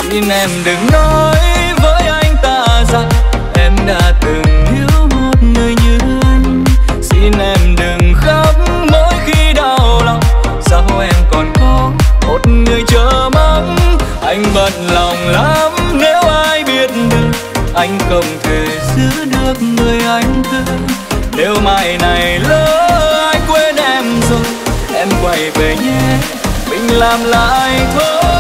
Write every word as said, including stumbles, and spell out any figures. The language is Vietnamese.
Xin em đừng nói với anh ta rằng em đã từng yêu một người như anh. Xin em đừng khóc mỗi khi đau lòng, sao em còn có một người chờ mong. Anh bận lòng lắm nếu ai biết được anh không thể giữ được người anh thương. Nếu mai này lỡ anh quên em rồi, em quay về nhé, mình làm lại thôi.